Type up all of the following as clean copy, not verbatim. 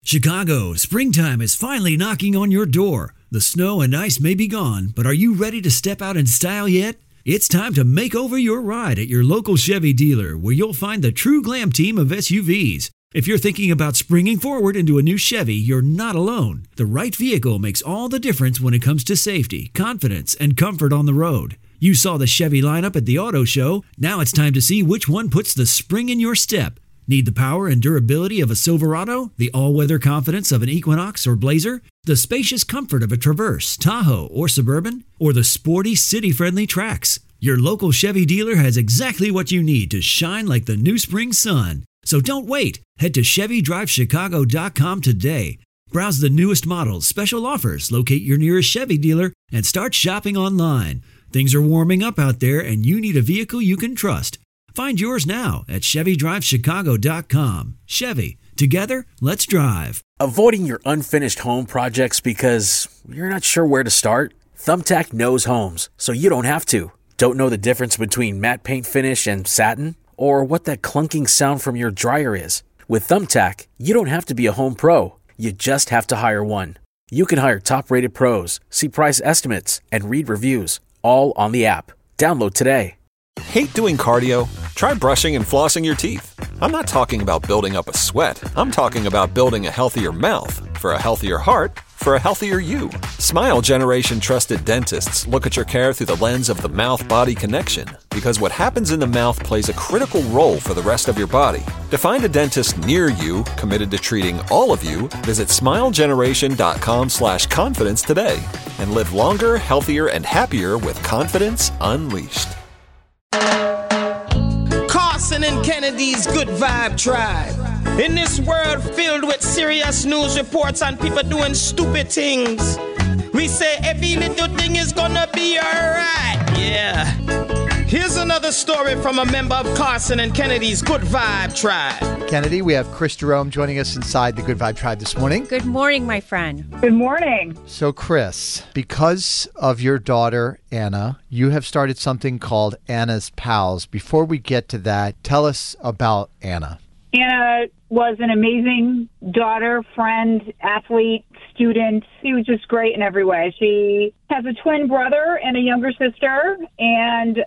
Chicago, springtime is finally knocking on your door. The snow and ice may be gone, but are you ready to step out in style yet? It's time to make over your ride at your local Chevy dealer, where you'll find the true glam team of SUVs. If you're thinking about springing forward into a new Chevy, you're not alone. The right vehicle makes all the difference when it comes to safety, confidence, and comfort on the road. You saw the Chevy lineup at the auto show. Now it's time to see which one puts the spring in your step. Need the power and durability of a Silverado, the all-weather confidence of an Equinox or Blazer, the spacious comfort of a Traverse, Tahoe, or Suburban, or the sporty, city-friendly Trax? Your local Chevy dealer has exactly what you need to shine like the new spring sun. So don't wait. Head to ChevyDriveChicago.com today. Browse the newest models, special offers, locate your nearest Chevy dealer, and start shopping online. Things are warming up out there, and you need a vehicle you can trust. Find yours now at ChevyDriveChicago.com. Chevy, together, let's drive. Avoiding your unfinished home projects because you're not sure where to start? Thumbtack knows homes, so you don't have to. Don't know the difference between matte paint finish and satin? Or what that clunking sound from your dryer is? With Thumbtack, you don't have to be a home pro. You just have to hire one. You can hire top-rated pros, see price estimates, and read reviews, all on the app. Download today. Hate doing cardio? Try brushing and flossing your teeth. I'm not talking about building up a sweat. I'm talking about building a healthier mouth. For a healthier heart, for a healthier you. Smile Generation trusted dentists look at your care through the lens of the mouth-body connection, because what happens in the mouth plays a critical role for the rest of your body. To find a dentist near you committed to treating all of you, visit smilegeneration.com/confidence today and live longer, healthier, and happier with confidence unleashed. Carson and Kennedy's Good Vibe Tribe. In this world filled with serious news reports and people doing stupid things, we say every little thing is gonna be alright. Yeah. Here's another story from a member of Carson and Kennedy's Good Vibe Tribe. Kennedy, we have Chris Jerome joining us inside the Good Vibe Tribe this morning. Good morning, my friend. Good morning. So, Chris, because of your daughter, Anna, you have started something called Anna's Pals. Before we get to that, tell us about Anna. Anna was an amazing daughter, friend, athlete, student. She was just great in every way. She has a twin brother and a younger sister, and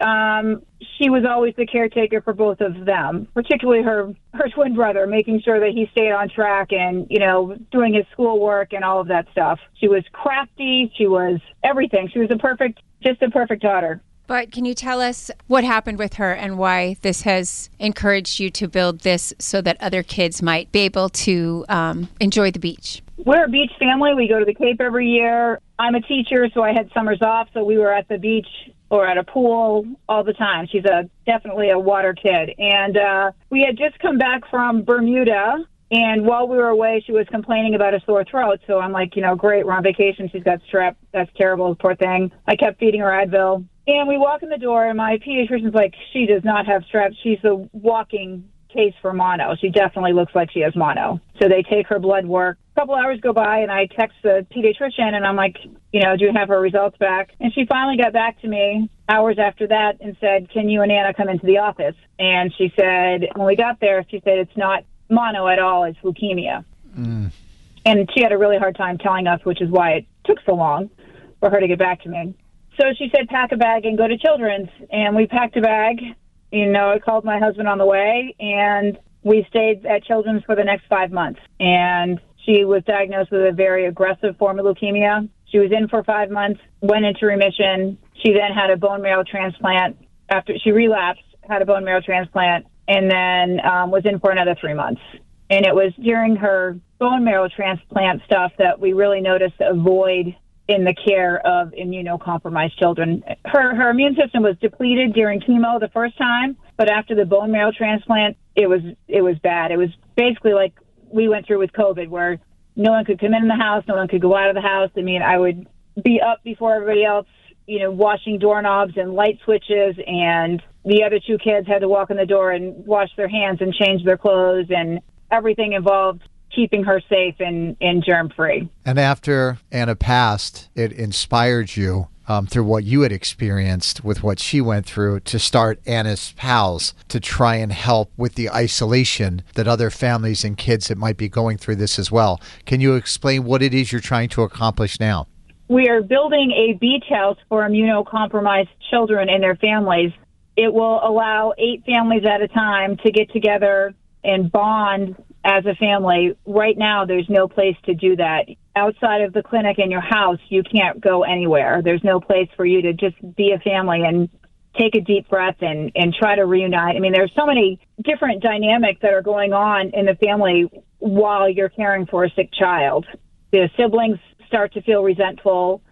she was always the caretaker for both of them, particularly her twin brother, making sure that he stayed on track and, doing his schoolwork and all of that stuff. She was crafty. She was everything. She was just a perfect daughter. But can you tell us what happened with her and why this has encouraged you to build this so that other kids might be able to enjoy the beach? We're a beach family. We go to the Cape every year. I'm a teacher, so I had summers off, so we were at the beach or at a pool all the time. She's definitely a water kid. And we had just come back from Bermuda, and while we were away, she was complaining about a sore throat. So I'm like, great, we're on vacation. She's got strep. That's terrible, poor thing. I kept feeding her Advil. And we walk in the door, and my pediatrician's like, she does not have strep. She's a walking case for mono. She definitely looks like she has mono. So they take her blood work. A couple hours go by, and I text the pediatrician, and I'm like, do you have her results back? And she finally got back to me hours after that and said, can you and Anna come into the office? And she said, when we got there, she said, it's not mono at all, it's leukemia. And she had a really hard time telling us, which is why it took so long for her to get back to me. So she said, pack a bag and go to Children's. And we packed a bag. I called my husband on the way, and we stayed at Children's for the next 5 months. And she was diagnosed with a very aggressive form of leukemia. She was in for 5 months, went into remission. She then had a bone marrow transplant. After she relapsed, had a bone marrow transplant, and then was in for another 3 months. And it was during her bone marrow transplant stuff that we really noticed a void in the care of immunocompromised children. Her immune system was depleted during chemo the first time, but after the bone marrow transplant, it was bad. It was basically like we went through with COVID, where no one could come in the house, no one could go out of the house. I mean, I would be up before everybody else, washing doorknobs and light switches, and the other two kids had to walk in the door and wash their hands and change their clothes, and everything involved keeping her safe and germ-free. And after Anna passed, it inspired you through what you had experienced with what she went through to start Anna's Pals to try and help with the isolation that other families and kids that might be going through this as well. Can you explain what it is you're trying to accomplish now? We are building a beach house for immunocompromised children and their families. It will allow 8 families at a time to get together and bond as a family. Right now, there's no place to do that. Outside of the clinic in your house, you can't go anywhere. There's no place for you to just be a family and take a deep breath and try to reunite. I mean, there's so many different dynamics that are going on in the family while you're caring for a sick child. The siblings start to feel resentful,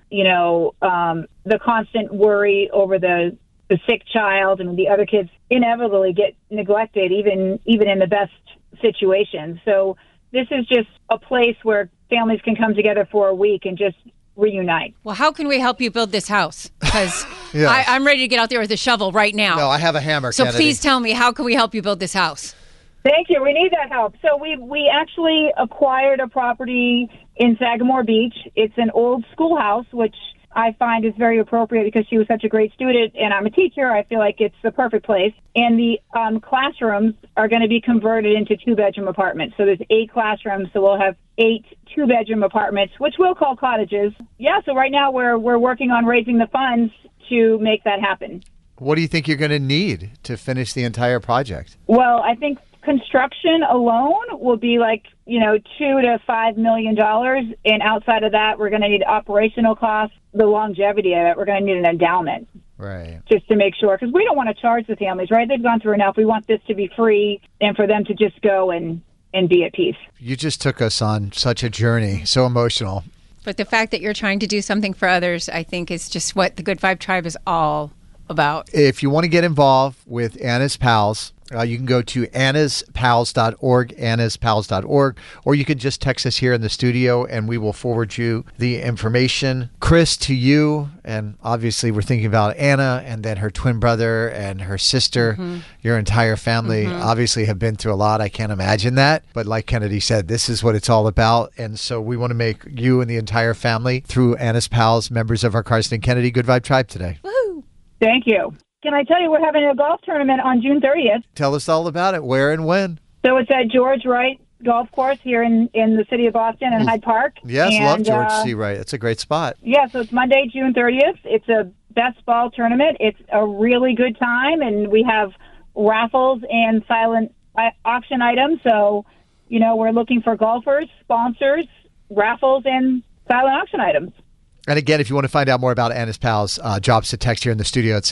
the constant worry over the sick child, and the other kids inevitably get neglected, even in the best situations. So this is just a place where families can come together for a week and just reunite. Well, how can we help you build this house? Because Yes. I'm ready to get out there with a shovel right now. No, I have a hammer, So Kennedy. please tell me, how can we help you build this house? Thank you. We need that help. So we actually acquired a property in Sagamore Beach. It's an old schoolhouse, which I find is very appropriate because she was such a great student and I'm a teacher. I feel like it's the perfect place. And the classrooms are going to be converted into 2-bedroom apartments. So there's 8 classrooms, so we'll have 8 2-bedroom apartments, which we'll call cottages. Yeah, so right now we're working on raising the funds to make that happen. What do you think you're going to need to finish the entire project? Well, I think construction alone will be like, $2 to $5 million. And outside of that, we're going to need operational costs, the longevity of it. We're going to need an endowment. Right. Just to make sure, because we don't want to charge the families, right? They've gone through enough. We want this to be free and for them to just go and be at peace. You just took us on such a journey, so emotional. But the fact that you're trying to do something for others, I think, is just what the Good Vibe Tribe is all about. If you want to get involved with Anna's Pals, you can go to annaspals.org, annaspals.org, or you can just text us here in the studio and we will forward you the information. Chris, to you, and obviously we're thinking about Anna and then her twin brother and her sister. Your entire family obviously have been through a lot. I can't imagine that. But like Kennedy said, this is what it's all about. And so we want to make you and the entire family, through Anna's Pals, members of our Carson and Kennedy Good Vibe Tribe today. Woohoo! Thank you. Can I tell you we're having a golf tournament on June 30th? Tell us all about it. Where and when? So it's at George Wright Golf Course here in the city of Boston in Hyde Park. Yes, and, love George C. Wright. It's a great spot. Yeah, so it's Monday, June 30th. It's a best ball tournament. It's a really good time, and we have raffles and silent auction items. So, we're looking for golfers, sponsors, raffles, and silent auction items. And again, if you want to find out more about Anna's Pals, drops a text here in the studio at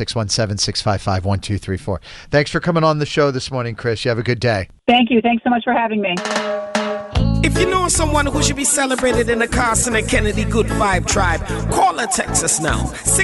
617-655-1234. Thanks for coming on the show this morning, Chris. You have a good day. Thank you. Thanks so much for having me. If you know someone who should be celebrated in the Carson and Kennedy Good Vibe Tribe, call or text us now.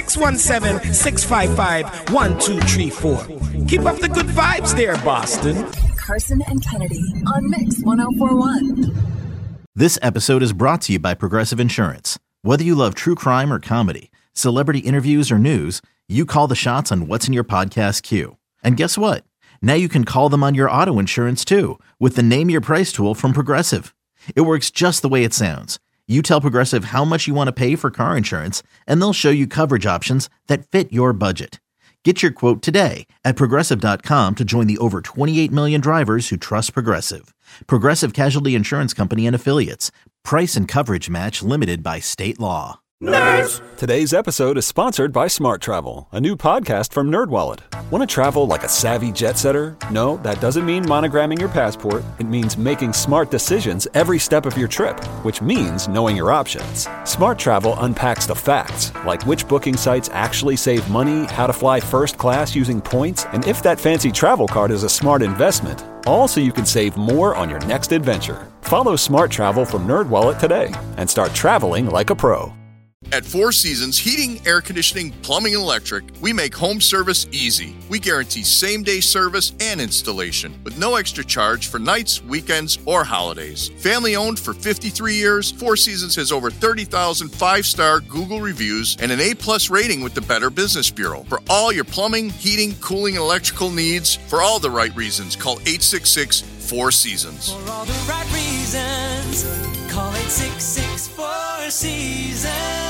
617-655-1234. Keep up the good vibes there, Boston. Carson and Kennedy on Mix 104.1. This episode is brought to you by Progressive Insurance. Whether you love true crime or comedy, celebrity interviews or news, you call the shots on what's in your podcast queue. And guess what? Now you can call them on your auto insurance too with the Name Your Price tool from Progressive. It works just the way it sounds. You tell Progressive how much you want to pay for car insurance, and they'll show you coverage options that fit your budget. Get your quote today at Progressive.com to join the over 28 million drivers who trust Progressive. Progressive Casualty Insurance Company and Affiliates. Price and coverage match limited by state law. Nerds! Today's episode is sponsored by Smart Travel, a new podcast from NerdWallet. Want to travel like a savvy jet setter? No, that doesn't mean monogramming your passport. It means making smart decisions every step of your trip, which means knowing your options. Smart Travel unpacks the facts, like which booking sites actually save money, how to fly first class using points, and if that fancy travel card is a smart investment. All so you can save more on your next adventure. Follow Smart Travel from NerdWallet today and start traveling like a pro. At Four Seasons Heating, Air Conditioning, Plumbing, and Electric, we make home service easy. We guarantee same-day service and installation with no extra charge for nights, weekends, or holidays. Family-owned for 53 years, Four Seasons has over 30,000 five-star Google reviews and an A-plus rating with the Better Business Bureau. For all your plumbing, heating, cooling, and electrical needs, for all the right reasons, call 866-4Seasons. For all the right reasons, call 866-4Seasons.